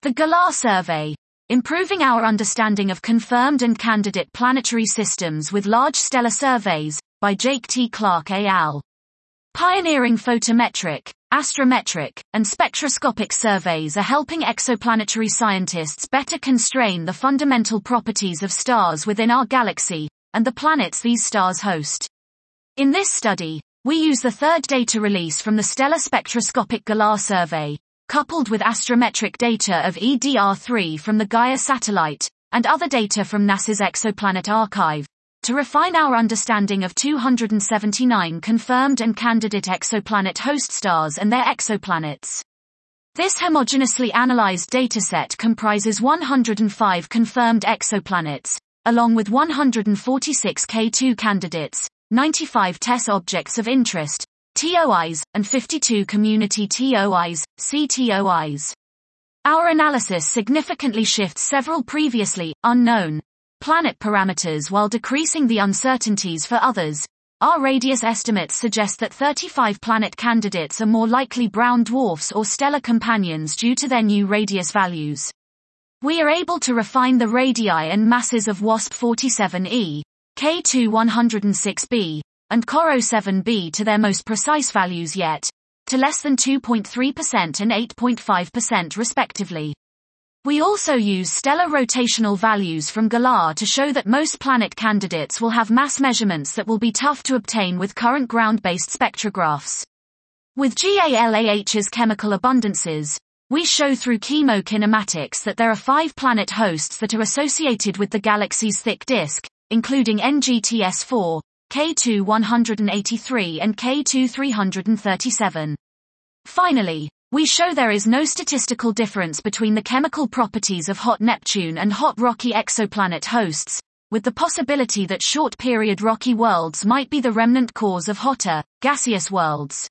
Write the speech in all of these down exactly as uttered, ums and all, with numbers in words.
The Galar Survey. Improving our understanding of confirmed and candidate planetary systems with large stellar surveys, by Jake T. Clark et al. Pioneering photometric, astrometric, and spectroscopic surveys are helping exoplanetary scientists better constrain the fundamental properties of stars within our galaxy, and the planets these stars host. In this study, we use the third data release from the Stellar Spectroscopic Galar Survey, coupled with astrometric data of E D R three from the Gaia satellite, and other data from NASA's Exoplanet Archive, to refine our understanding of two hundred seventy-nine confirmed and candidate exoplanet host stars and their exoplanets. This homogeneously analyzed dataset comprises one hundred five confirmed exoplanets, along with one hundred forty-six K two candidates, ninety-five TESS objects of interest, T O Is, and fifty-two community T O Is, C T O Is. Our analysis significantly shifts several previously unknown planet parameters while decreasing the uncertainties for others. Our radius estimates suggest that thirty-five planet candidates are more likely brown dwarfs or stellar companions due to their new radius values. We are able to refine the radii and masses of WASP forty-seven E, K two one oh six b, and C O R O seven b to their most precise values yet, to less than two point three percent and eight point five percent respectively. We also use stellar rotational values from Galar to show that most planet candidates will have mass measurements that will be tough to obtain with current ground-based spectrographs. With GALAH's chemical abundances, we show through chemokinematics that there are five planet hosts that are associated with the galaxy's thick disk, including N G T S four, K two one eighty-three and K two three thirty-seven. Finally, we show there is no statistical difference between the chemical properties of hot Neptune and hot rocky exoplanet hosts, with the possibility that short-period rocky worlds might be the remnant cause of hotter, gaseous worlds.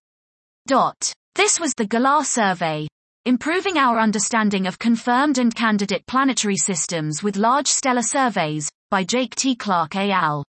Dot. This was the Galar Survey. Improving our understanding of confirmed and candidate planetary systems with large stellar surveys, by Jake T. Clark et al.